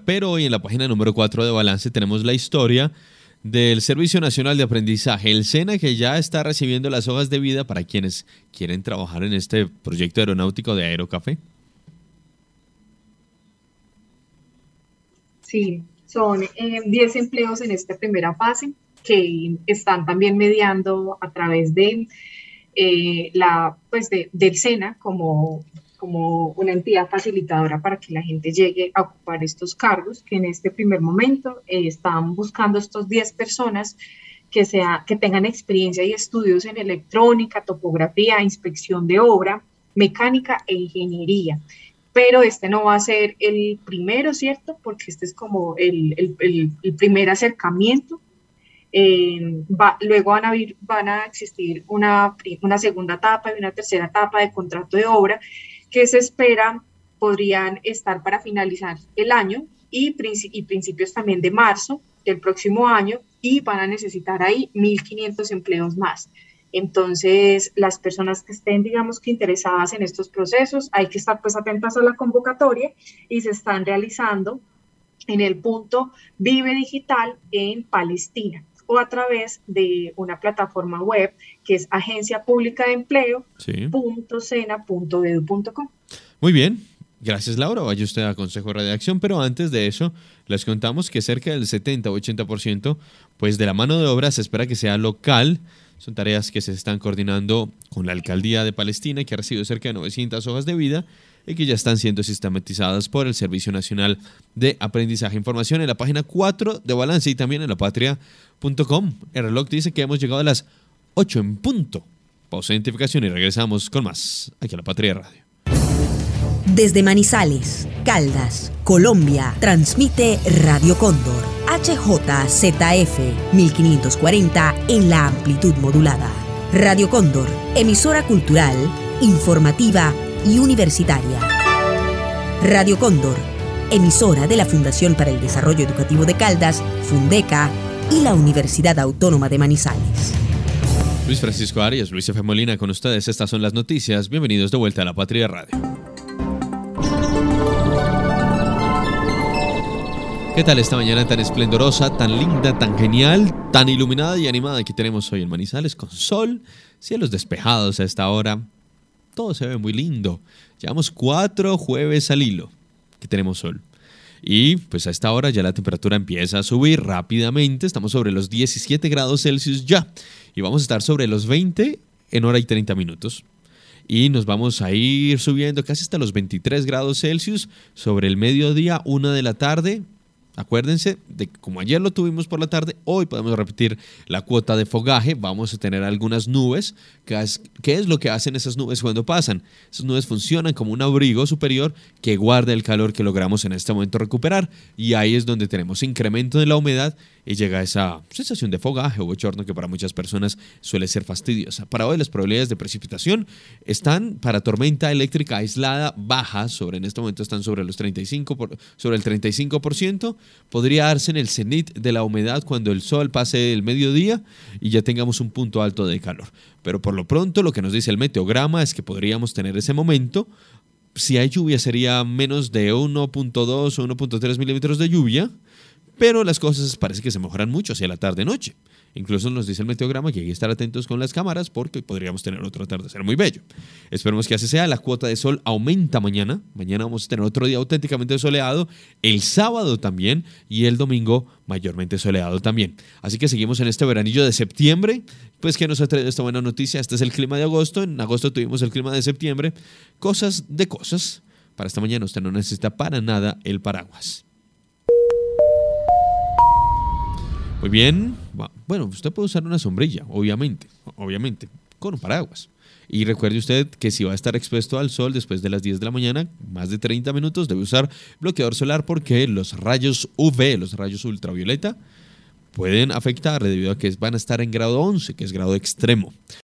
pero hoy en la página número 4 de Balance tenemos la historia del Servicio Nacional de Aprendizaje, el SENA, que ya está recibiendo las hojas de vida para quienes quieren trabajar en este proyecto aeronáutico de Aerocafé. Sí, son 10 empleos en esta primera fase que están también mediando a través de del SENA como una entidad facilitadora para que la gente llegue a ocupar estos cargos, que en este primer momento están buscando estos 10 personas que tengan experiencia y estudios en electrónica, topografía, inspección de obra, mecánica e ingeniería. Pero este no va a ser el primero, ¿cierto? Porque este es como el primer acercamiento. Luego van a existir una segunda etapa y una tercera etapa de contrato de obra que se espera podrían estar para finalizar el año y principios también de marzo del próximo año, y van a necesitar ahí 1.500 empleos más. Entonces, las personas que estén, digamos, que interesadas en estos procesos, hay que estar pues atentas a la convocatoria, y se están realizando en el punto Vive Digital en Palestina, o a través de una plataforma web que es Agencia Pública de Empleo.sena.edu.com. Muy bien, gracias Laura, vaya usted a Consejo de Redacción, pero antes de eso les contamos que cerca del 70 o 80% pues de la mano de obra se espera que sea local. Son tareas que se están coordinando con la Alcaldía de Palestina, que ha recibido cerca de 900 hojas de vida y que ya están siendo sistematizadas por el Servicio Nacional de Aprendizaje. Información en la página 4 de Balance y también en lapatria.com. El reloj dice que hemos llegado a las 8 en punto. Pausa de identificación y regresamos con más aquí a La Patria Radio. Desde Manizales, Caldas, Colombia, transmite Radio Cóndor, HJZF 1540 en la amplitud modulada. Radio Cóndor, emisora cultural, informativa y universitaria. Radio Cóndor, emisora de la Fundación para el Desarrollo Educativo de Caldas, Fundeca, y la Universidad Autónoma de Manizales. Luis Francisco Arias, Luis F. Molina con ustedes. Estas son las noticias. Bienvenidos de vuelta a La Patria Radio. ¿Qué tal esta mañana tan esplendorosa, tan linda, tan genial, tan iluminada y animada que tenemos hoy en Manizales, con sol, cielos despejados a esta hora? Todo se ve muy lindo. Llevamos 4 jueves al hilo que tenemos sol. Y pues a esta hora ya la temperatura empieza a subir rápidamente. Estamos sobre los 17 grados Celsius ya. Y vamos a estar sobre los 20 en hora y 30 minutos. Y nos vamos a ir subiendo casi hasta los 23 grados Celsius sobre el mediodía, 1 de la tarde. Acuérdense de que como ayer lo tuvimos por la tarde, hoy podemos repetir la cuota de fogaje. Vamos a tener algunas nubes. ¿Qué es lo que hacen esas nubes cuando pasan? Esas nubes funcionan como un abrigo superior que guarda el calor que logramos en este momento recuperar. Y ahí es donde tenemos incremento de la humedad y llega esa sensación de fogaje o bochorno que para muchas personas suele ser fastidiosa. Para hoy las probabilidades de precipitación están para tormenta eléctrica aislada bajas. En este momento están sobre el 35%. Podría darse en el cenit de la humedad cuando el sol pase el mediodía y ya tengamos un punto alto de calor. Pero por lo pronto lo que nos dice el meteograma es que podríamos tener ese momento. Si hay lluvia sería menos de 1.2 o 1.3 milímetros de lluvia, pero las cosas parece que se mejoran mucho hacia la tarde-noche. Incluso nos dice el meteograma que hay que estar atentos con las cámaras porque podríamos tener otro atardecer muy bello. Esperemos que así sea. La cuota de sol aumenta mañana. Mañana vamos a tener otro día auténticamente soleado. El sábado también. Y el domingo mayormente soleado también. Así que seguimos en este veranillo de septiembre. Pues que nos ha traído esta buena noticia. Este es el clima de agosto. En agosto tuvimos el clima de septiembre. Cosas de cosas. Para esta mañana usted no necesita para nada el paraguas. Muy bien, bueno, usted puede usar una sombrilla, obviamente, con un paraguas. Y recuerde usted que si va a estar expuesto al sol después de las 10 de la mañana, más de 30 minutos, debe usar bloqueador solar porque los rayos UV, los rayos ultravioleta, pueden afectar debido a que van a estar en grado 11, que es grado extremo.